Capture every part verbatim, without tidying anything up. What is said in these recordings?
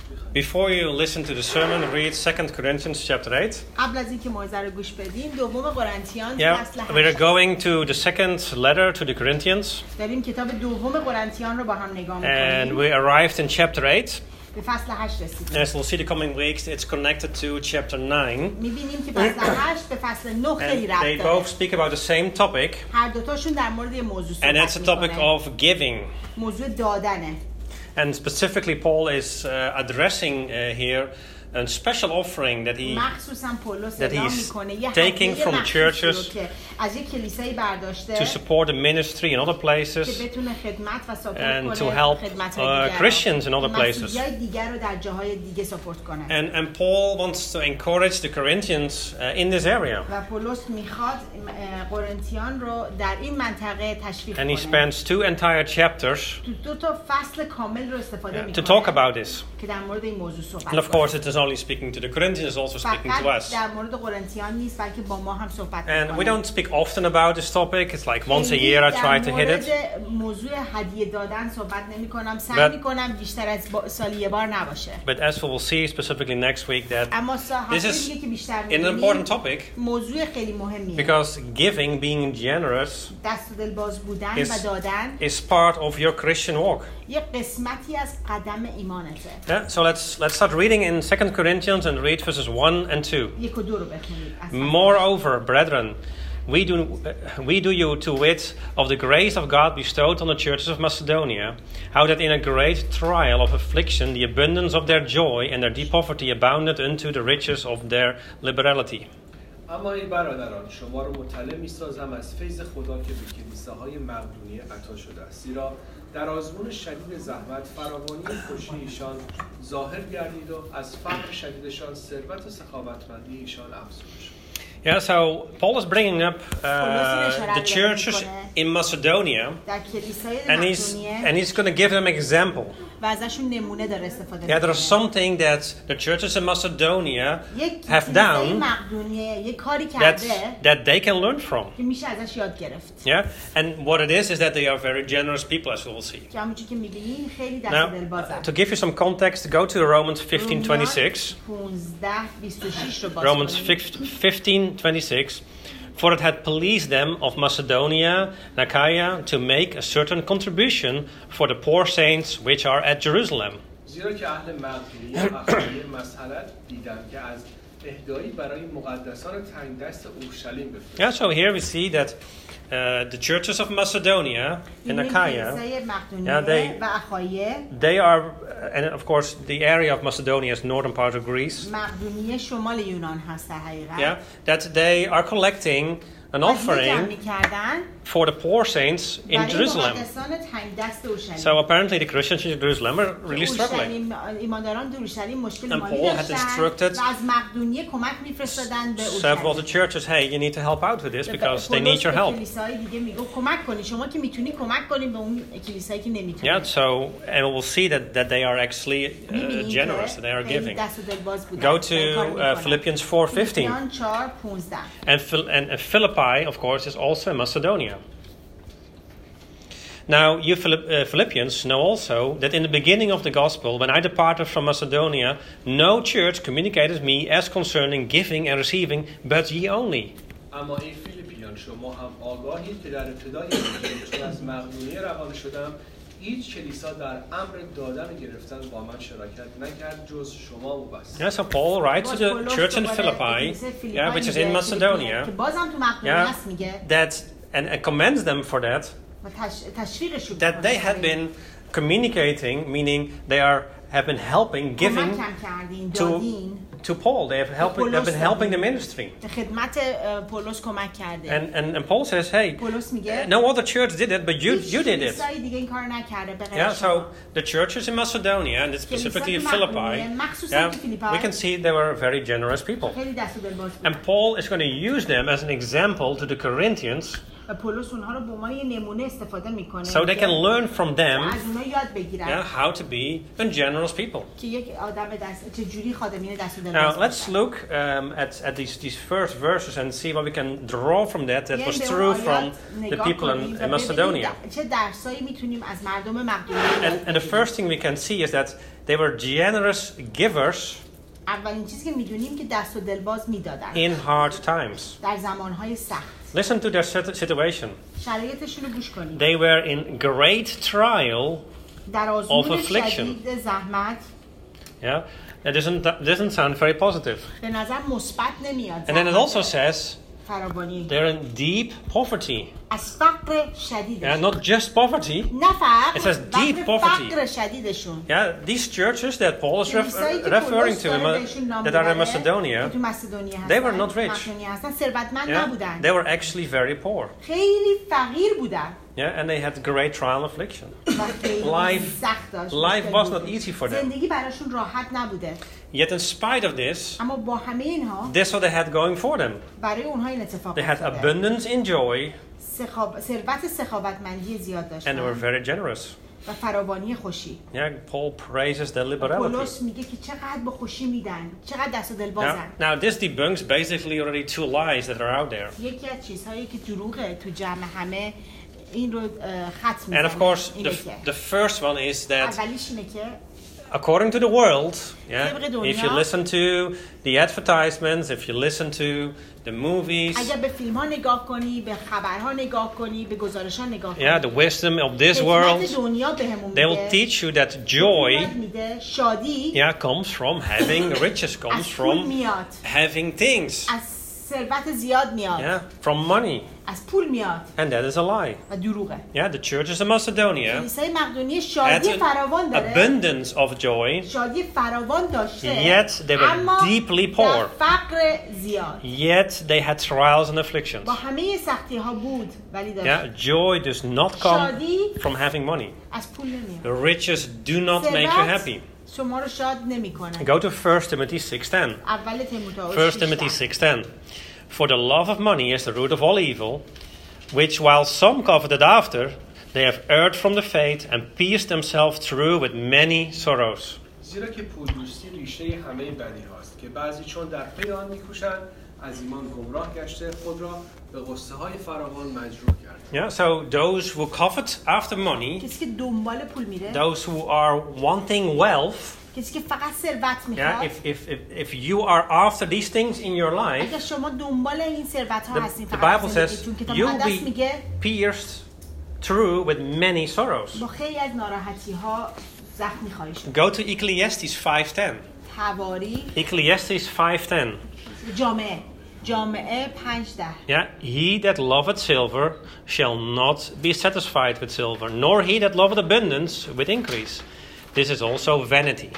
Before you listen to the sermon, read Second Corinthians chapter eight. قبل از اینکه موعظه رو گوش بدیم دوم قرنتیان Yeah, فصل we're هشت. going to the second letter to the Corinthians, داریم کتاب دوم قرنتیان رو با هم نگاه and می‌کنیم. we arrived in chapter eight. به فصل هشت رسیدیم. As we'll see the coming weeks, it's connected to chapter nine, می‌بینیم که فصل هشت به فصل نه خیلی and ربط they داره. both speak about the same topic, هر دوتاشون در مورد یه موضوع and that's the صحبت topic می‌کنه. of giving. موضوع دادنه. And specifically, Paul is uh, addressing uh, here a special offering that he مخصوصا پولس that اعلام he's می‌کنه یه taking هدیه from مخصوصی رو churches که از یک کلیسایی برداشته to support the ministry in other که places بتونه خدمت و ساپورت and کنه to help خدمت‌های uh, دیگر Christians in other رو. places. مسیحیای دیگر رو در جاهای دیگه ساپورت کنه. And, and Paul wants to encourage the Corinthians uh, in this area. و پولس میخواد قرنتیان رو در این منطقه تشویق And he کنه. spends two entire chapters تو دو تا فصل کامل رو استفاده uh, میکنه to talk about this. که در مورد این موضوع صحبت And of کنه. course, it is only speaking to the Corinthians, it's also speaking to فقط us. در مورد قرنتیان نیست بلکه با ما هم صحبت And we میکنه. don't speak often about this topic. It's like once a year I try to hit it. در مورد موضوع هدیه دادن صحبت نمی کنم. سعی But- میکنم بیشتر از با- سال یه بار نباشه. But as we will see specifically next week, that اما سا this هفته is دیگه که بیشتر an می‌بینیم، important topic موضوع خیلی مهمیه. because giving, being generous, دست و دل باز بودن is, و دادن is part of your Christian walk. یه قسمتی از قدم ایمانته. Yeah, so let's let's start reading in Second Corinthians and read verses one and two. یک و دو رو بخونید. از فصل. Moreover, brethren, we do uh, we do you to wit of the grace of God bestowed on the churches of Macedonia, how that in a great trial of affliction the abundance of their joy and their deep poverty abounded unto the riches of their liberality. اما ای برادران شما را مطلع می‌سازم از فیض خدا که به کلیساهای مقدونیه عطا شده است، زیرا در آزمون شدید زحمت فراوانی خوشی ایشان ظاهر گردید و از فقر شدیدشان ثروت و سخاوتمندی ایشان افزوده شد. Yeah, so Paul is bringing up uh, the churches in Macedonia, در کلیسای and he's مقدونیه and he's going to give them an example. و ازشون نمونه داره استفاده Yeah, می‌کنه. there's something that the churches in Macedonia یک have کلیسای done مقدونیه یک کاری that کرده that they can learn from. که میشه ازش یاد گرفت. Yeah, and what it is is that they are very generous people, as we will see. که همونجوری که می‌بینین خیلی دست Now, دل بازن. to give you some context, go to Romans fifteen twenty-six. پانزده بیست و شش رو باز Romans کنید. fifteen twenty-six. For it had pleased them of Macedonia and Achaia to make a certain contribution for the poor saints which are at Jerusalem. زیرا که اهل مقدونیه اخلاقی مسئلت دیدند که از اهدایی برای مقدسان تنگ دست اورشلیم بفرستند. Yeah, so here we see that uh, the churches of Macedonia and این Achaia, کلیسای مقدونیه Yeah, they- و اخایه they are, and of course the area of Macedonia is northern part of Greece. مقدونیه شمال یونان هست در حقیقت. Yeah, that they are collecting an offering می‌کردن for the poor saints in برای Jerusalem. مقدسان تنگ دست اورشلیم. So apparently the Christians in Jerusalem are really struggling. اورشلیم ایمانداران در اورشلیم مشکل And مالی Paul had داشتن instructed و از مقدونیه کمک میفرستادن به Several of the اورشلیم. churches, hey, you need to help out with this because they need your help. کلیسای دیگه میگه کمک کنی شما که میتونی کمک کنی به اون کلیسایی که نمیتونه. Yeah, so and we'll see that, that they are actually uh, generous, that they are giving. دست و دل باز بودن. Go to uh, Philippians four fifteen. فیلیپیان چهار پانزده. And, Phil- and uh, Philippi, of course, is also in Macedonia. Now, you Philipp- uh, Philippians know also that in the beginning of the gospel, when I departed from Macedonia, no church communicated me as concerning giving and receiving, but ye only. اما ای فیلیپیان شما هم آگاهید که در ابتدای انجیل چون از مقدونیه روانه شدم هیچ کلیسا در امر دادن و گرفتن با من شراکت نکرد جز شما و بس. Yeah, so Paul writes to the church in Philippi, yeah, which is in Macedonia, که بازم تو مقدونیه yeah, هست میگه that and, and commends them for that, و تش- تشویقشون that they had been communicating, meaning they are have been helping, giving کمک هم کردین to دادین to Paul. They have helping, have been helping the ministry. به خدمت اه، پولس کمک کرده. And, and and Paul says, hey, پولس میگه no other church did it, but you هیچ you did it. کلیسایی دیگه این کار نکرده به غیر Yeah, شما. so the churches in Macedonia and specifically Philippi, yeah, we can see they were very generous people. خیلی دست و دل باز بود. And Paul is going to use them as an example to the Corinthians و پولس اونها رو به عنوان یه نمونه استفاده میکنه so they can learn from them, از اونها یاد بگیرن yeah, how to be a generous people. که یک آدم دست چجوری خادمین دست و دل Now باز let's باشن. look um, at, at these, these first verses and see what we can draw from that that was بیایم به true اون from آیات the نگاه people کنیم in, و in ببینیم Macedonia. چه درسایی میتونیم از مردم مقدونیه And, and the first thing we can see is that they were generous givers اولین چیزی که میدونیم که دست و دل باز میدادن in hard times. در زمانهای سخت. Listen to their sit- situation. شرایطشون رو گوش کنید. They were in great trial. در of آزمون affliction. شدید زحمت. Yeah, it doesn't doesn't sound very positive. به نظر مثبت نمیاد. And then it also says فراوانی. they're in deep poverty. از فقر شدید. Yeah, not just poverty. نه فقر. It says deep بلکه poverty. فقر شدیدشون. Yeah, these churches that Paul is ref- کلیسایی که referring پولس to داره in, بهشون نام that are in میبره، Macedonia, که تو مسدونیه they were هستن، not rich. مقدونیه هستن، ثروتمند yeah, نبودن. they were actually very poor. خیلی فقیر بودن. Yeah, and they had great trial and affliction. و خیلی Life- سخت داشت. life was not easy for them. زندگی براشون راحت نبوده. Yet in spite of this, اما با همه اینها this is what they had going for them. برای اونها این اتفاق They had افتاده. abundance in joy, سخاب... ثروت سخاوتمندی زیاد and they were داشتن very generous. و فراوانی خوشی. Yeah, Paul praises their liberality. پولس میگه که چقدر با خوشی میدن، چقدر دست و دل Now, بازن. now, this debunks basically already two lies that are out there. یکی از چیزهایی که دروغه تو جمع همه این رو اه، خط And میزنه. of course, اینه the, که the first one is that اولیش اینه که according to the world, yeah, طبق دنیا، if you listen to the advertisements, if you listen to the movies, اگر به فیلم ها نگاه کنی، به خبرها نگاه کنی، به گزارش ها نگاه کنی، yeah, the wisdom of this حکمت world, دنیا بهمون they will میده، teach you that joy, حکمت میده، شادی yeah, comes from having riches, comes از پول from میاد، having things, از ثروت زیاد میاد، yeah, from money, از پول میاد and that is a lie. و دروغه. Yeah, the churches in Macedonia کلیسای مقدونیه had شادی an فراوان داره، abundance of joy, شادی فراوان داشته، yet they were اما deeply در poor. فقر زیاد. Yet they had trials and afflictions. با همه سختی ها بود ولی داشت. Yeah, joy does not come شادی from having money. از پول نمیاد. The riches do not make you ثروت happy. شما رو شاد نمیکنه. Go to First Timothy six ten. اول تیموتائوس First Timothy six ten. For the love of money is the root of all evil, which while some coveted after, they have erred from the faith and pierced themselves through with many sorrows. زیرا که پول دوستی ریشه همه بدی هاست که بعضی چون در پی آن میکوشند از ایمان گمراه گشته خود را به غصه های فراوان مجروح کرد. Yeah, so those who covet after money, کسی که دنبال پول میره، those who are wanting wealth, کسی که فقط ثروت yeah, میخواد، if, if, if, if you are after these things in your life, اگر شما دنبال این ثروت ها the, هستین the فقط Bible در says زندگیتون، کتاب you'll مقدس be میگه pierced through with many sorrows. با خیلی از ناراحتی ها زخمی خواهی شد. Go to Ecclesiastes five ten. تواریخ Ecclesiastes five ten. جامعه جامعه پنج ده. Yeah, he that loveth silver shall not be satisfied with silver, nor he that loveth abundance with increase. This is also vanity.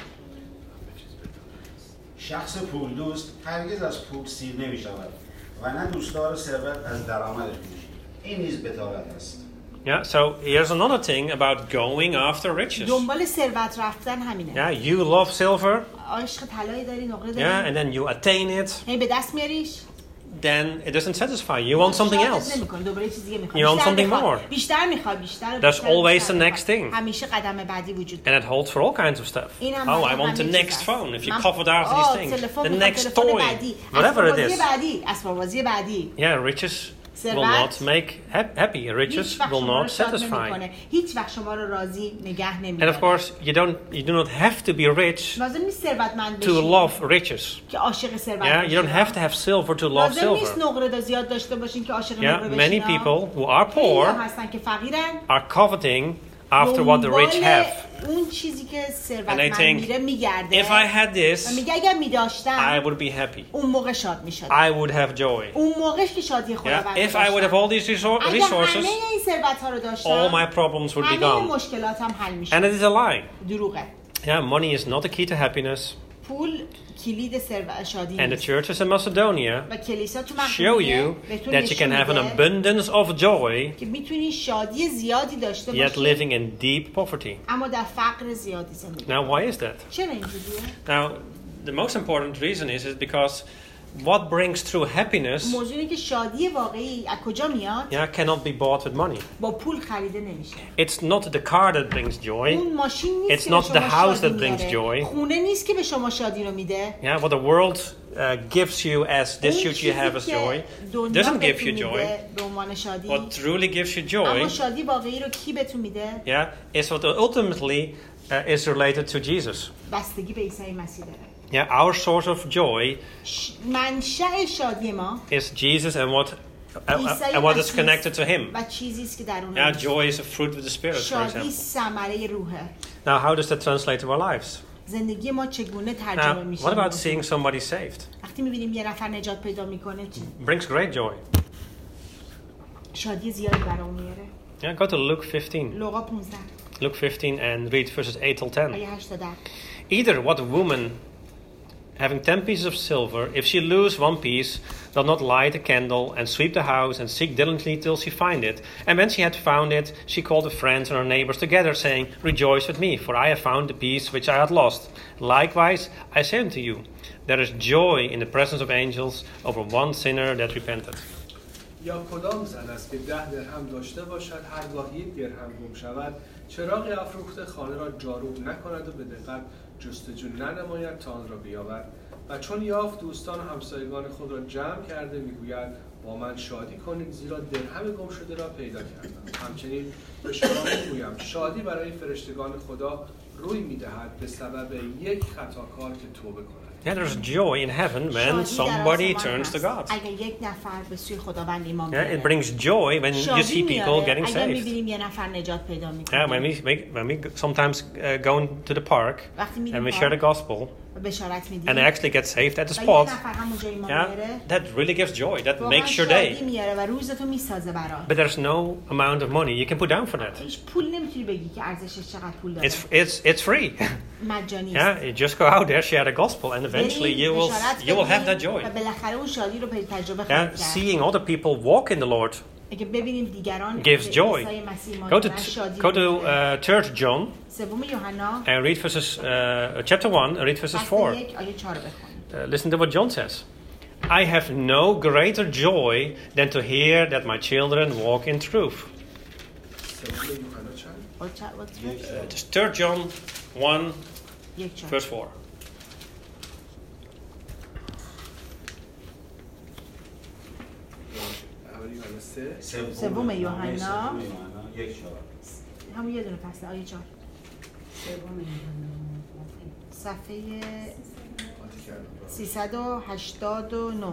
شخص پول دوست هرگز از پول سیر نمی شود و نه دوستدار ثروت از درآمدش میشه. این نیز بطالت است. Yeah, so here's another thing about going after riches. دنبال ثروت رفتن همینه. Yeah, you love silver, عشق طلایی داری، نقره داری، yeah, and then you attain it, هی به دست میاریش، then it doesn't satisfy you. You want something شادت else. نمی‌کنه، دوباره یه چیز دیگه می‌خوای. You want بیشتر something می‌خوای. more. بیشتر میخوای، بیشتر. There's بیشتر، always بیشتر the می‌خوای. next thing. همیشه قدم بعدی وجود And داره. it holds for all kinds of stuff. این هم Oh, برای I want the همه چیز next هست. phone. If you من- covet after آه، these things, تلفن the می‌خوام، next تلفن toy, بعدی. whatever it اسباب‌بازی is. بعدی، اسباب‌بازی بعدی. Yeah, riches will ثروت not make hap- happy. Riches هیچ وقت will شما رو not شاد satisfy. نمی‌کنه. هیچ وقت شما رو راضی نگه And of نمی‌داره. course, you don't, you do not have to be rich لازم نیست ثروتمند to بشی love riches. که عاشق ثروت Yeah, بشی. you don't have to have silver to love لازم نیست silver. نقره زیاد داشته باشین که عاشق Yeah, نقره many بشین. people who are خیلی poor هستن که فقیرن، are coveting after what the rich دنبال have. اون چیزی که And they ثروتمند think, میره میگرده if I had و this, میگه اگر I میداشتم would be happy. اون موقع شاد میشد. I would have joy. اون موقعش که شادی Yeah, خداوند if I would have all these resor- اگر resources, همه این ثروت ها رو all داشتم my problems would be همه gone. مشکلاتم حل And میشد. it is a lie. دروغه. Yeah, money is not the key to happiness. پول کلید ثروت شادی And the نیست. churches in Macedonia و کلیسا تو show مقدونیه you بهتون that you can نشون have an میده abundance of joy, که میتونی شادی زیادی داشته yet باشی living in deep poverty. اما در فقر زیادی زندگی. Now, why is that? چرا اینجوریه؟ Now, the most important reason is, is because what brings true happiness, موضوع اینه که شادی واقعی از کجا میاد؟ yeah, cannot be bought with money. با پول خریده نمیشه. It's not the car that brings joy. اون ماشین نیست It's که به not شما the house شادی that brings میاره. joy. خونه نیست که به شما شادی رو میده. Yeah, what the world uh, gives you as this اون should you چیزی have as که joy دنیا doesn't give بهتون you joy. میده به عنوان شادی. What truly gives you اما joy, شادی واقعی رو کی بهتون میده؟ yeah, is what ultimately uh, is related to Jesus. بستگی به عیسی مسیح داره. Yeah, our source of joy ش... منشأ شادی ما is Jesus and what uh, عیسی uh, and what is مسیح connected to him. و چیزی است که در اون Yeah, هست. joy is a fruit of the Spirit, for شادی example. ثمره روحه. Now, how does that translate to our lives? زندگی ما چگونه ترجمه Now, میشه؟ what about seeing somebody saved? وقتی میبینیم یه نفر نجات پیدا میکنه چی؟ Brings great joy. شادی زیادی برام میاره. Yeah, go to Luke fifteen. لوقا پانزده Luke fifteen and read verses eight till ten. آیه هشت تا ده. Either what woman, having ten pieces of silver, if she lose one piece, does not light a candle and sweep the house and seek diligently till she find it. And when she had found it, she called her friends and her neighbors together, saying, Rejoice with me, for I have found the piece which I had lost. Likewise, I say unto you, there is joy in the presence of angels over one sinner that repented. یا کدام زن است که ده درهم داشته باشد هرگاه یک درهم گم شود چراغ افروخته خانه را جارو نکند و به دقت جستجو ننماید تا آن را بیابد و چون یافت دوستان و همسایگان خود را جمع کرده میگوید با من شادی کنید زیرا درهم گم شده را پیدا کردم. همچنین به شما میگویم شادی برای فرشتگان خدا روی میدهد به سبب یک خطاکار که توبه کند. Yeah, there's joy in heaven when somebody turns to God. اگه یک نفر به سوی خداوند ایمان Yeah, it بیاره. brings joy when you see people getting اگه saved. میبینیم یه نفر نجات پیدا میکنه. Yeah, when we make, when we sometimes uh, go to the park وقتی and میریم we share the gospel بشارت میدیم. and they actually get saved at the و spot, یه نفر همونجا ایمان yeah, بیاره. that really gives joy. That واقعا makes your شادی day. میاره و روزتو میسازه برات. But there's no amount of money you can put down for that. هیچ پول نمیتونی بگی که ارزشش چقدر پول داره. It's it's it's free. مجانی Yeah, است. you just go out there, share the gospel, and eventually you will you will have that joy. و بالاخره اون شادی رو تجربه Yeah, خواهید کرد. seeing other people walk in the Lord اگه ببینیم دیگران gives به joy. عیسی مسیح ایمان Go to دارن، شادی go to می‌گیرن. uh, Third John سوم یوحنا and read verses uh, chapter one and read verses فصل four. یک آیه چهار رو بخونیم. Uh, listen to what John says. I have no greater joy than to hear that my children walk in truth. سوم یوحنا چند؟ آیه چهار- آیه چهار؟ Uh, just Third John one یک چهار. verse four. اول یوحنا سه سوم یوحنا. سوم یوحنا یک چهار. همون یه دونه فصل آیه چهار. صفحه قاطی کردم. سیصد و هشتاد و نه. اول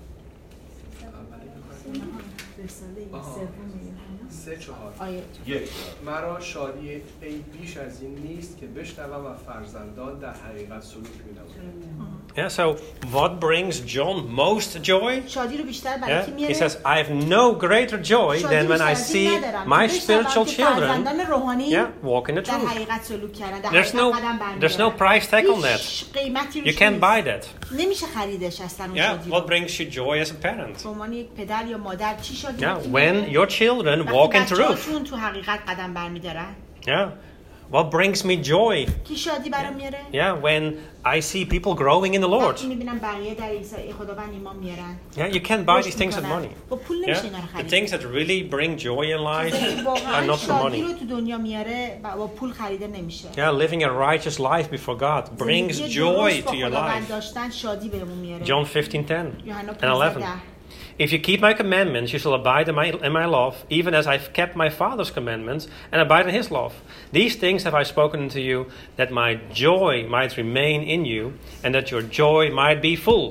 یوحنا رساله آها. سوم یوحنا سه چهار آیه یک چهار. مرا شادی ای بیش از این نیست که بشنوم و فرزندان در حقیقت سلوک می‌نمایند. Yeah, so what brings John most joy? شادی رو بیشتر برای کی Yeah, he میاره؟ says, I have no greater joy شادی than when I بیشتر از این see ندارم. my که بشنوم spiritual که children فرزندان روحانی yeah, walk in the در truth. حقیقت سلوک کردن، در There's حقیقت no, قدم there's no برمی‌دارن. price tag on that. هیچ قیمتی You روش can't buy نیست. that. نمیشه خریدش اصلا اون Yeah, شادی what رو. brings you joy as a parent? به عنوان یک پدر یا مادر چی شادی Yeah, رو کی when میاره؟ your children walk in وقتی truth. بچه‌هاشون تو حقیقت قدم برمی‌دارن. Yeah, what brings me joy? کی شادی برام میاره؟ Yeah, when I see people growing in the Lord. وقتی می‌بینم بقیه در عیسی خداوند ایمان میارن. Yeah, you can't buy رشد these things with می‌کنن. money. با پول نمیشه Yeah, اینا رو the خرید. things that really bring joy in life چیزی که are واقعاً not for شادی رو money. تو دنیا میاره با با پول خریده نمیشه. Yeah, living a righteous life before God brings زندگی joy درست با to your خداوند life. داشتن شادی بهمون میاره. John fifteen ten یوحنا and پانزده eleven. ده. If you keep my commandments, you shall abide in my, in my love, even as I've kept my Father's commandments and abide in his love. These things have I spoken unto you, that my joy might remain in you, and that your joy might be full.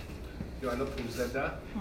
یوحنا پانزده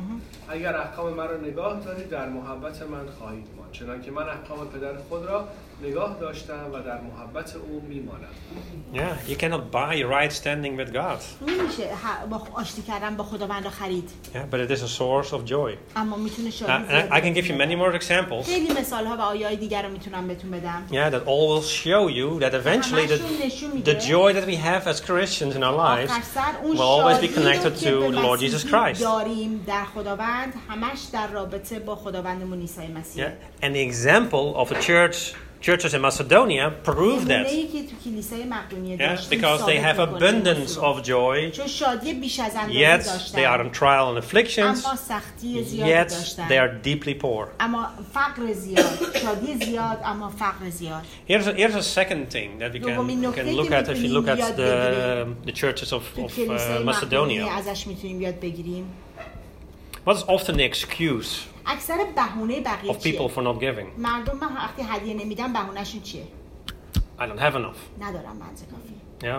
اگر احکام مرا نگاه دارید در محبت من خواهید ماند چنانکه من احکام پدر خود را نگاه داشتم و در محبت او میمانم. Yeah, you cannot buy right standing with God. نمیشه ه- با آشتی کردن با خداوند رو خرید. Yeah, but it is a source of joy. اما میتونه Uh, شادی and زیاد I, I can give you many more examples. خیلی مثال ها و آیای دیگر رو میتونم بهتون بدم. Yeah, that all will show you that eventually the, همشون نشون میده the joy that we have as Christians in our lives آخر سر اون will always be شادی رو connected که to به the Lord Jesus مسیحی Christ. داریم در خداوند همش در رابطه با خداوندمون عیسی مسیح. Yeah, and the example of the church churches in Macedonia prove that. نمونه‌ای که تو کلیسای مقدونیه Yes, داشتیم because they ثابت have می‌کنه abundance این of joy, چون شادی بیش از اندازه yet داشتن. they are in trial and afflictions, اما سختی زیادی yet داشتن. they are deeply poor. اما فقر زیاد، شادی زیاد اما فقر زیاد. Here's a, here's a second thing that we دومین can, نکته can که look at if you می‌تونیم look at یاد the, بگیریم. the churches of, تو of uh, کلیسای مقدونیه Macedonia. ازش میتونیم یاد بگیریم. What is often the excuse اکثر بهونه بقیه of people چیه؟ for not giving? مردم من وقتی هدیه نمیدن بهونهشون چیه؟ I don't have enough. ندارم بنز کافی. Yeah.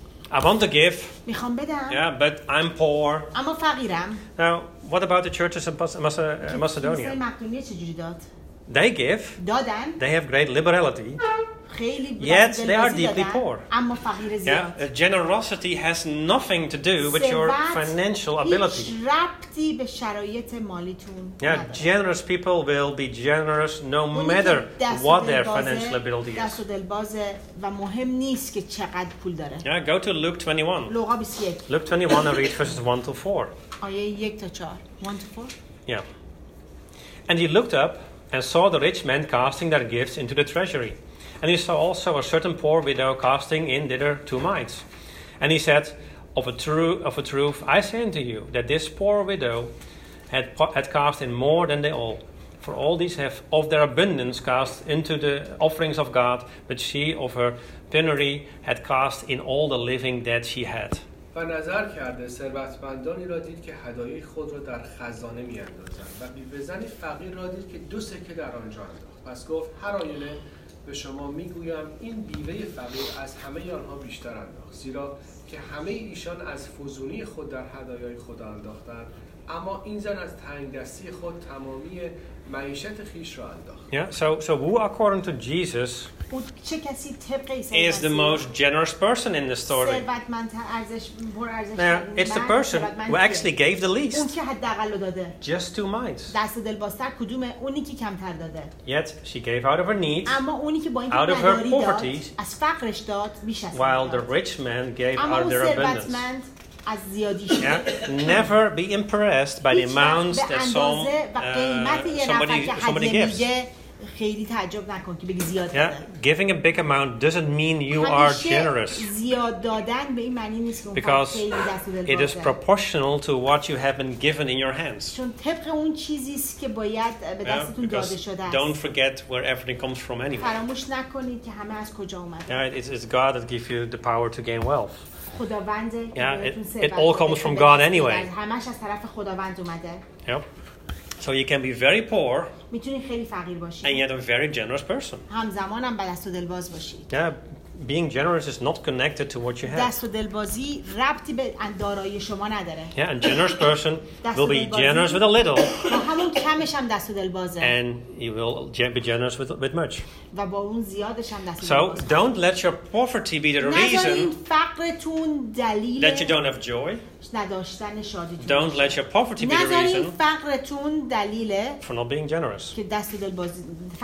I want to give. میخوام بدم. Yeah, but I'm poor. اما فقیرم. Now, what about the churches in Mas- Mas- uh, کلیسای Macedonia? مقدونیه چجوری داد؟ They give. دادن. They have great liberality. خیلی Yet they are دلبازی deeply دادن، poor. اما فقیر Yeah, زیاد. uh, generosity has nothing to do with your financial هیچ ability. ربطی به شرایط مالیتون Yeah, نداره. generous people will be generous no اونی که matter دست what و their دلبازه، financial ability is. دست و دلبازه و مهم نیست که چقدر پول داره. Yeah, go to Luke twenty-one. لوقا بیست و یک Luke twenty-one and read verses one to four. آیه یک تا چهار. one to four. Yeah. And he looked up and saw the rich men casting their gifts into the treasury. And he saw also a certain poor widow casting in thither two mites. And he said, Of a, true, of a truth, I say unto you, that this poor widow had, had cast in more than they all. For all these have of their abundance cast into the offerings of God, but she of her penury had cast in all the living that she had. و نظر کرده ثروتمندانی را دید که هدایای خود را در خزانه می‌اندازند و بیوه‌زنی فقیر را دید که دو سکه در آنجا انداخت. پس گفت هر آینه به شما میگویم این بیوه فقیر از همه آنها بیشتر انداخت، زیرا که همه ایشان از فزونی خود در هدایای خدا انداختند، اما این زن از تنگدستی خود تمامی معیشت خیش را انداخت. Yeah, so, so who according to Jesus اون چه کسی طبق عیسی is the most generous person in the story? ثروتمندتر ارزش پر ارزش Now, it's the person who actually gave the اون least. که حداقل رو داده. Just two mites. دست دلبازتر کدومه؟ اونی که کمتر داده. Yet she gave out of her need, اما اونی که با این out of her نداری داد poverty, از فقرش داد بیش از while the داد. rich man gave اما out of اون their abundance. ثروتمند از زیادیش Yeah? Never be impressed by the هیچ وقت amounts به that some اندازه و قیمت uh, یه نفر somebody که somebody هدیه gives. میده خیلی تعجب نکن که بگی زیاد Yeah, داده. giving a big amount doesn't mean you are همیشه generous, زیاد دادن به این معنی نیست که اون فرد because خیلی دست و it is دلبازه. proportional to what you have been given in your hands. چون طبق اون چیزی است که باید به Yeah, دستتون داده because شده don't است. forget where everything comes from anyway. فراموش نکنید که همه از کجا اومده. Yeah, it's, it's God that gives you the power to gain wealth. خداوند Yeah, it- it all comes from God anyway. همش از طرف خداوند اومده. Yep. So you can be very poor میتونید خیلی فقیر and باشید. yet a very generous person. همزمان هم به دست و دلباز باشید. Yeah, being generous is not connected to what you have. دست و دلبازی ربطی به دارایی شما نداره. Yeah, a generous person That's will the be body. generous with a little, با همون کمش هم دست و دلبازه and he will ge- be generous with, with much. و با اون زیادش هم دست و So دلبازه. don't let your poverty be the نذارین reason فقرتون دلیل that you don't have joy. نداشتن شادیتون Don't let باشه. your poverty be the نذارین reason فقرتون دلیل for not being generous. که دست و دلبازی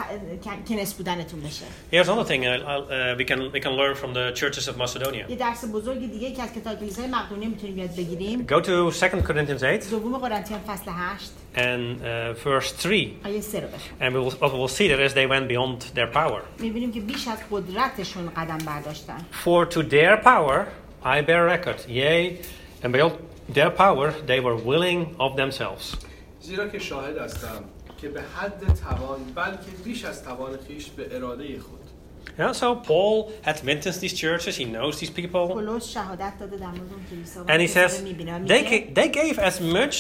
ف- کنس بودنتون بشه. Here's another thing uh, uh, we can we can learn from the churches of Macedonia. یه درس بزرگ دیگه که از کتاب کلیسای مقدونیه میتونیم یاد بگیریم. Go to Second Corinthians eight دوم قرنتیان فصل هشت and uh, verse three, آیه سه رو بخونیم. and we will, what we will see that as they went beyond their power. میبینیم که بیش از قدرتشون قدم برداشتن. For to their power I bear record, yea, and beyond their power they were willing of themselves. زیرا که شاهد هستم که به حد توان بلکه بیش از توان خیش به اراده خود. Yeah, so Paul had witnessed these churches, he knows these people, پولس شهادت داده در مورد اون کلیسا و and he کلیسا says رو می‌بینه. they, میگه ga- they gave as much,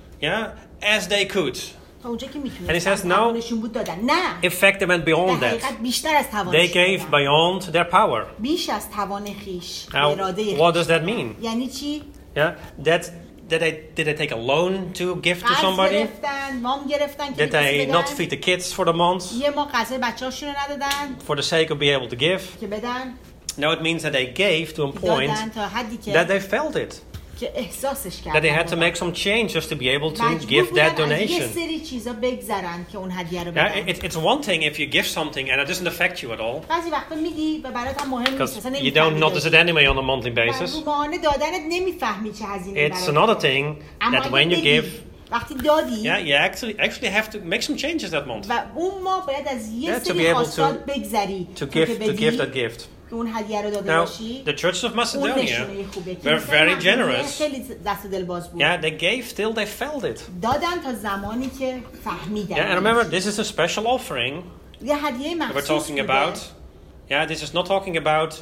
yeah, as they could. تا اونجا که And he says, میتونستن no. توانشون بود دادن. نه. In fact, they went beyond در that. حقیقت بیشتر از They توانشون gave دادن. beyond their power. بیش از توان خیش. Now, اراده خیش. what does that mean? یعنی چی؟ Yeah, that did they did they take a loan to give to قرض somebody? گرفتن، وام گرفتن که Did they کسی not بدن. feed the kids for the month یه ما غذای بچه‌هاشون رو ندادن for the sake of being able to give? که بدن. No, it means that they gave to a point دادن تا حدی که that they felt it, که احساسش that they کردن. had to make some changes to be able to مجبور give بودن that از یه donation. سری چیزا بگذرن که اون هدیه رو Yeah, بدن. it, it's one thing if you give something and it doesn't affect you at all, بعضی وقتا میدی و برات هم مهم نیست. because اصلا you نمی‌فهمی don't notice it دادی. anyway on a monthly و basis. رو ماهانه دادنت نمیفهمی چه هزینه‌ای It's برات another داره. thing اما that اگه when you بدی، give, وقتی دادی yeah, you actually actually have to make some changes that month و اون ما باید از یه Yeah, to be سری able خواستات to- بگذری to تو give که to بدی give that gift. که اون هدیه رو داده Now, باشی. the churches of اون Macedonia, نشونه خوبه. were کلیسای very مقدونیه generous. خیلی دست و دل باز بود. yeah, they gave till they felt it. دادن تا زمانی که فهمیدن. Yeah, and remember, this is a special offering یه هدیه that we're مخصوص talking بوده. about. Yeah, this is not talking about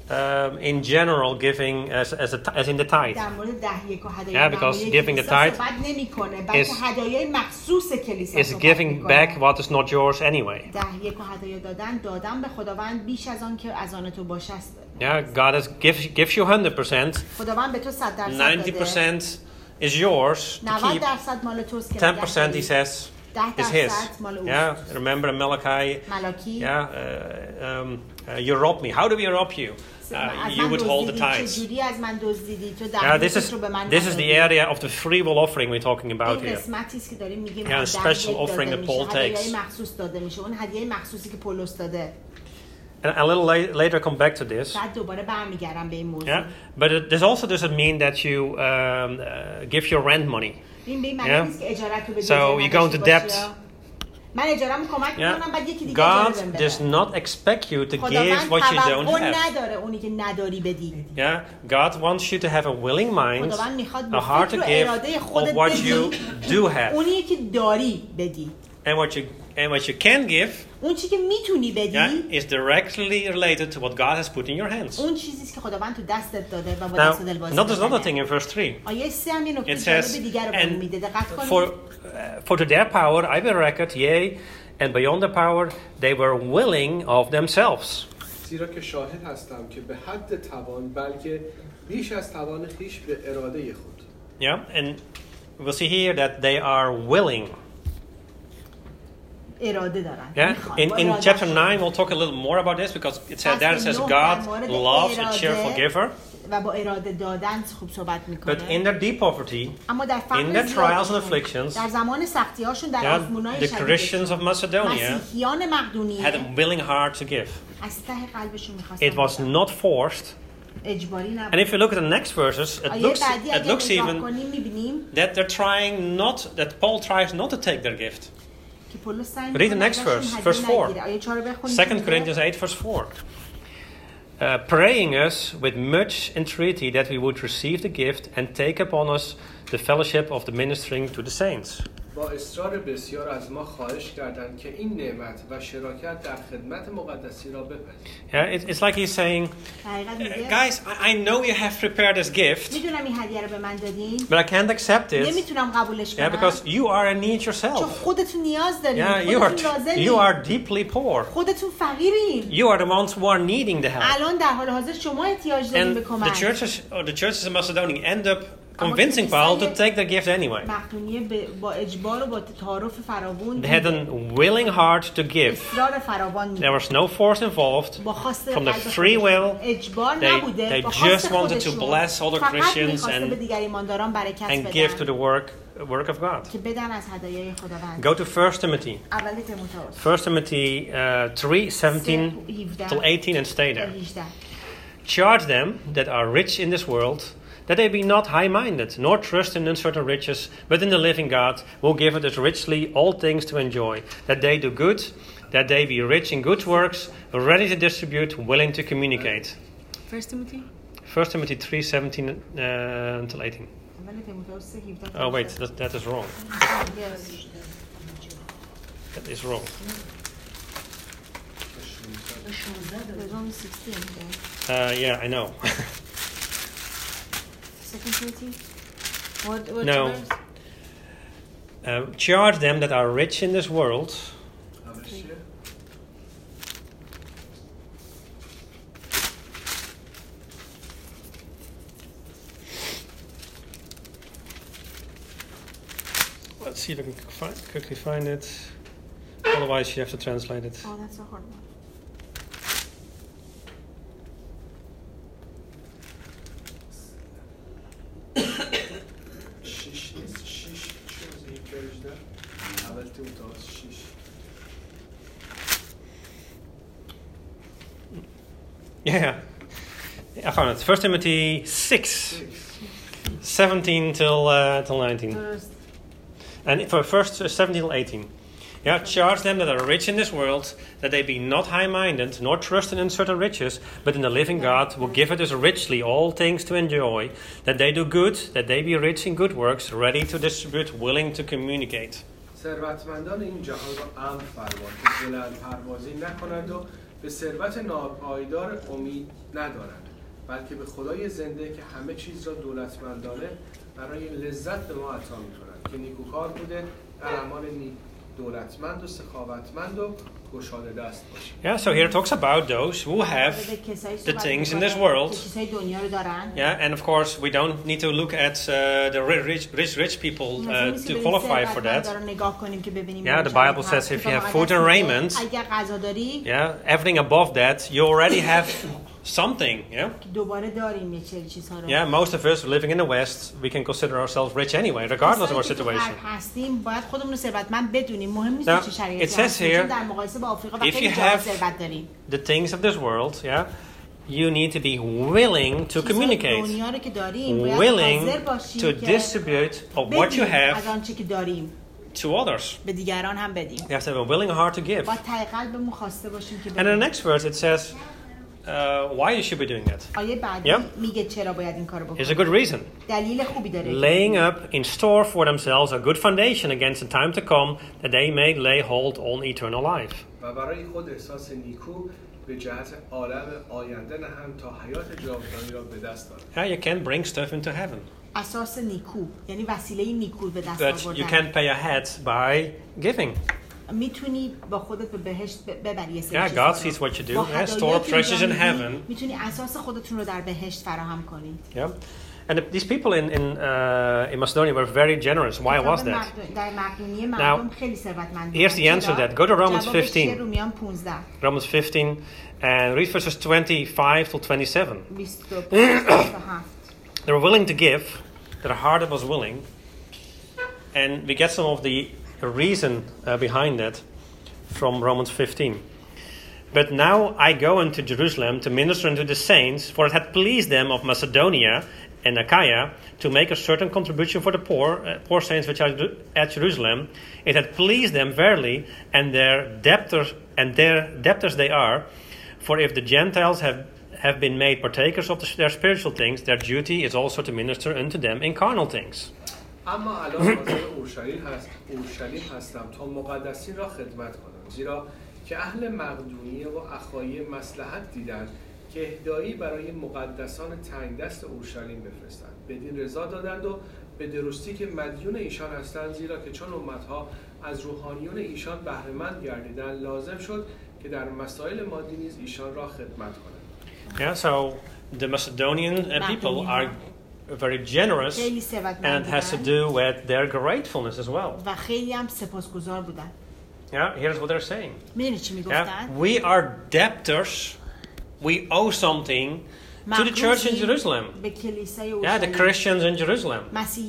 um, in general giving as as, a, as in the tithe. در مورد ده یک و Yeah, هدایای because معمولی giving the کلیسا tithe صحبت نمی‌کنه، بلکه is- هدایای مخصوص کلیسا Is صحبت giving می‌کنه. back what is not yours anyway. ده یک و هدایا دادن دادن به خداوند بیش از آن که از آن تو باشه است. Yeah, God has gives gives you one hundred percent. خداوند به تو صد درصد ninety داده. percent is yours to نود keep. درصد مال توست که ten نگه percent he داری. says ده is his. درصد مال اوست. Yeah, remember in Malachi. ملاکی Yeah, uh, um, uh, you robbed me. How do we rob you? Uh, از you من would hold the دزدیدی، tithes. چجوری از من دزدیدی تو Yeah, ده this is یک رو به من this is the ندادی. area of the free will offering we're talking about این here. قسمتی است که داریم میگیم Yeah, ده special یک داده offering that میشه. Paul هدایای takes. مخصوص داده میشه. اون هدیه مخصوصی که پولس داده. And a little la- later come back to this. بعد دوباره برمیگردم به این موضوع. Yeah, but it, this also doesn't mean that you um, uh, give your rent money. این به این معنی Yeah. نیست که اجارت رو به So جای you go into نداشته debt. باشی. من اجاره‌مو کمک Yeah, می‌کنم بعد یکی دیگه اجاره بهم God بده. does not expect you to give خداوند what you don't توقع have. نداره اونی که نداری بدی. Yeah, God wants you to have a willing mind, خداوند میخواد a با heart to فکر و give اراده of خودت what بدی. you do have, اونی که داری بدی. and what you and what you can give. اون چیزی که میتونی بدی Yeah, is directly related to what God has put in your hands. اون چیزی که خداوند تو دستت داده و با Now, دست و دل بازی notice another می‌کنه. thing in verse three. آیه سه هم یه نکته It جالب says, دیگر رو بهمون میده. and دقت for, کنید. uh, for to their power I will record, yea, and beyond their power they were willing of themselves. زیرا که شاهد هستم که به حد توان بلکه بیش از توان خیش به اراده خود. Yeah, and we'll see here that they are willing. اراده دارن. Yeah, میخوان. in, با in اراده‌شون. chapter nine we'll talk a little more about this because it says there it says God loves a cheerful giver, و با اراده دادن خوب صحبت میکنه. but in their deep poverty, اما در in فقر their trials and زیادشون، afflictions, در زمان سختی هاشون در yeah, آزمونای the Christians of Macedonia مسیحیان مقدونیه had a willing heart to give. از ته قلبشون میخواستن It was not forced. اجباری And نبود. if you look at the next verses, it آیه looks بعدی it اگه looks نگاه even کنیم میبینیم that they're trying not that Paul tries not to take their gift. که پولس سعی Read the می‌کنه next ازشون verse, هدیه verse four. نگیره. آیه چهار رو بخونید. Second Corinthians eight verse four. Uh, praying us with much entreaty that we would receive the gift and take upon us the fellowship of the ministering to the saints. با اصرار بسیار از ما خواهش کردند که این نعمت و شراکت در خدمت مقدسی را بپذیریم. Yeah, it, it's like he's saying, حقیقت "Uh, میگه guys, I, I know you have prepared this gift, میدونم این هدیه رو به من دادین but I can't accept it. نمیتونم قبولش Yeah, کنم because you are in need چون yourself. خودتون نیاز دارین Yeah, you are خودتون لازمین you are deeply poor. خودتون فقیرین You are the ones who are needing the help." الان در حال حاضر شما احتیاج دارین And به the کمک churches, or the churches in Macedonia end up convincing Paul to take their gift anyway. مقدونیه به- با اجبار و با تعارف فراوون They had a willing heart to give. اصرار فراوان There می‌کنه. was no force involved. با خواست From the قلب free خودشون. will, اجبار they- نبوده they با خواست just wanted to خودشون. bless all the فقط Christians می‌خواسته and- به دیگر ایمانداران برکت and give to بدن the work work of God. که بدن از هدایای خداوند. Go to First Timothy. اول تیموتائوس First Timothy uh, three seventeen till eighteen and stay there. هجده. Charge them that are rich in this world that they be not high-minded, nor trust in uncertain riches, but in the living God, who giveth us richly all things to enjoy. That they do good, that they be rich in good works, ready to distribute, willing to communicate. First Timothy First Timothy three seventeen uh, until eighteen. اول تیموتائوس سه هجده. Oh wait, that, that is wrong. That is wrong. There's only sixteen there. Uh, yeah, I know. Second Timothy. What, what No. verse? Uh, charge them that are rich in this world. همشه؟ Let's see if I can find, quickly find it. Otherwise, you have to translate it. Oh, that's a hard one. شیش نیست شیش چه روزه یک هجده اول تیموتائوس شیش Yeah, I found it. First Timothy six, seventeen till uh, till nineteen, درست. and for first uh, seventeen till eighteen. Yeah, charge them that are rich in this world that they be not high-minded, nor trust in uncertain riches, but in the living God, who giveth us richly all things to enjoy. That they do good, that they be rich in good works, ready to distribute, willing to communicate. ثروتمندان این جهان را امن فرما که بلند پروازی نکنند و به ثروت ناپایدار امید ندارند، بلکه به خدای زنده که همه چیز را دولتمندانه برای لذت به ما عطا می‌کند که نیکوکار بوده، در اعمال نیک دولتمند و سخاوتمند و گشاده دست باشیم. Yeah, so here it talks about those who have the things in this world. Yeah, and of course we don't need to look at uh, the rich, rich, rich people uh, to qualify for that. Yeah, the Bible says if you have food and raiment, yeah, everything above that, you already have something. Yeah. Yeah, most of us living in the West, we can consider ourselves rich anyway, regardless of our situation. Now, it says here, if you have the things of this world, yeah, you need to be willing to communicate, willing to distribute of what you have to others. You have to have a willing heart to give. And in the next verse it says, Uh, why you should be doing that. Yeah? Here's a good reason. Laying up in store for themselves a good foundation against the time to come, that they may lay hold on eternal life. Yeah, you can bring stuff into heaven. But you can't pay ahead by giving. میتونی با خودت به بهشت ببری یه سری Yeah, God sees what you do. Yeah, store treasures in heaven. میتونی اساس خودتون رو در بهشت فراهم کنید. Yeah. And these people in in uh, in Macedonia were very generous. Why was that? Now, here's the answer to that. Go to Romans fifteen. Romans fifteen and read verses twenty-five to twenty-seven. They were willing to give. Their heart was willing. And we get some of the reason uh, behind that from Romans fifteen. But now I go into Jerusalem to minister unto the saints, for it had pleased them of Macedonia and Achaia to make a certain contribution for the poor, uh, poor saints which are at Jerusalem. It had pleased them verily, and their debtors and their debtors they are. For if the Gentiles have have been made partakers of the, their spiritual things, their duty is also to minister unto them in carnal things. اما الان حاضر اورشلیم هست اورشلیم هستم تا مقدسین را خدمت کنم، زیرا که اهل مقدونیه و اخایی مصلحت دیدند که اهدایی برای مقدسان تنگ دست اورشلیم بفرستند. بدین رضا دادند و به درستی که مدیون ایشان هستند، زیرا که چون امتها از روحانیون ایشان بهره مند گردیدند، لازم شد که در مسائل مادی نیز ایشان را خدمت کنند. Yeah, so the Macedonian uh, people are very generous, and it has to do with their gratefulness as well. Yeah, here's what they're saying. Yeah, we are debtors. We owe something to the church in Jerusalem. Yeah, the Christians in Jerusalem.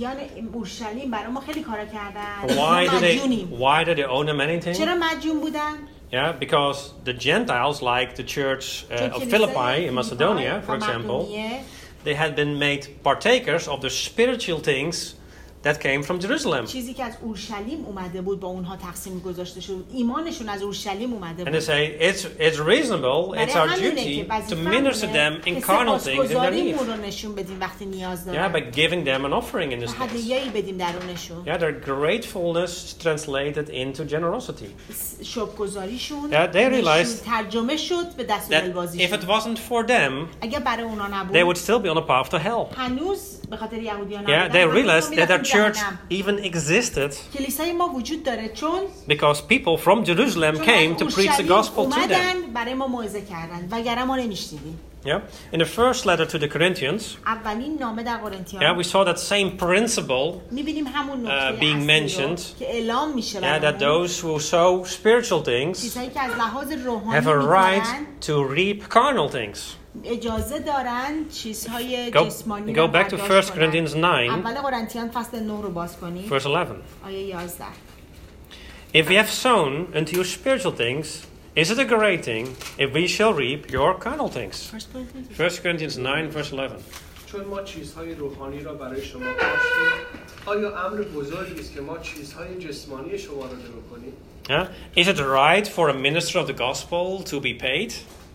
Why do they? Why do they owe them anything? Yeah, because the Gentiles, like the church uh, of Philippi in Macedonia, for example, they had been made partakers of the spiritual things that came from Jerusalem. چیزی که از اورشلیم اومده بود با اونها تقسیم گذاشته شد. ایمانشون از اورشلیم اومده بود. And they say it's it's reasonable, it's our duty to minister them in carnal things in their need. Yeah, by giving them an offering in this case. هدیه‌ای بدیم درونشون. Yeah, their gratefulness translated into generosity. شکرگزاریشون Yeah, they realized ترجمه شد به دست دلبازی. If it wasn't for them, اگه برای اونا نبود, they would still be on a path to hell. هنوز به خاطر یهودیان Yeah, they realized that their church even existed کلیسای ما وجود داره چون because people from Jerusalem came to preach the gospel to them. برای ما موعظه کردن وگرنه ما نمی‌شنیدیم. Yeah, in the first letter to the Corinthians, اولین نامه در قرنتیان, yeah, we saw that same principle می‌بینیم همون نکته uh, being mentioned. که اعلام میشه. Yeah, that those who sow spiritual things چیزایی که از لحاظ روحانی have a right to reap carnal things. اجازه دارن چیزهای Go, جسمانی go back to First Corinthians nine, اول قرنتیان فصل نه رو باز کنید. verse eleven. آیه یازده. If we have sown unto you spiritual things, is it a great thing if we shall reap your carnal things? First Corinthians nine, verse eleven. چون ما چیزهای روحانی را برای شما کاشتیم، آیا امر بزرگی است که ما چیزهای جسمانی شما را درو کنیم؟ Yeah. Is it right for a minister of the gospel to be paid?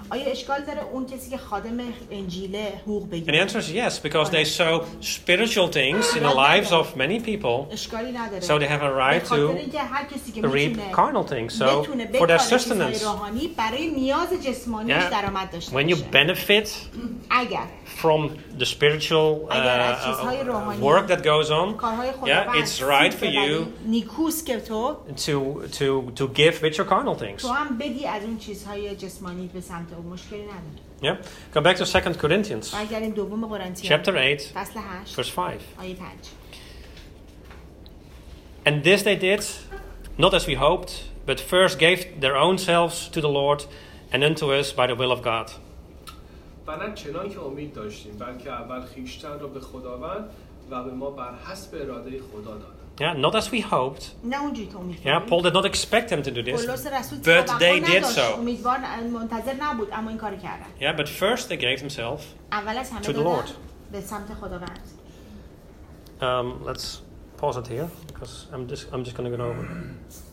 آیا اشکال داره اون کسی که خادم انجیله حقوق And the بگیره؟ answer is yes, because they sow spiritual things in the lives of many people, اشکالی نداره. so they have a به right خاطر to اینکه هر کسی که reap میتونه carnal things, so بتونه for their بکاره چیزهای sustenance. روحانی برای نیاز جسمانیش Yeah. درآمد داشته When you باشه. benefit اگر from the spiritual uh, اگر از چیزهای uh, روحانی work that goes on, کارهای yeah, خداوند it's right for سود you ببری، نیکوست که تو to to to give with your carnal things. تو هم بدی از اون چیزهای جسمانی به سمت اون، مشکلی نداره. Yeah. Go back to Second Corinthians, برگردیم دوم قرنتیان chapter eight, فصل هشت verse five. آیه پنج. And this they did, not as we hoped, but first gave their own selves to the Lord and unto us by the will of God. و نه چنان که امید داشتیم بلکه اول خیشتن را به خداوند و به ما بر حسب اراده خدا داد. Yeah, not as we hoped. نه اونجوری که امید Yeah, داریم. Paul did not expect them to do this, پولس رسول but توقع they did نداشت، so. امیدوار منتظر نبود اما این کارو کردن. Yeah, but first they gave themselves. اول از همه To the دادن Lord. به سمت خداوند. Um, let's pause it here because I'm just I'm just going to go over.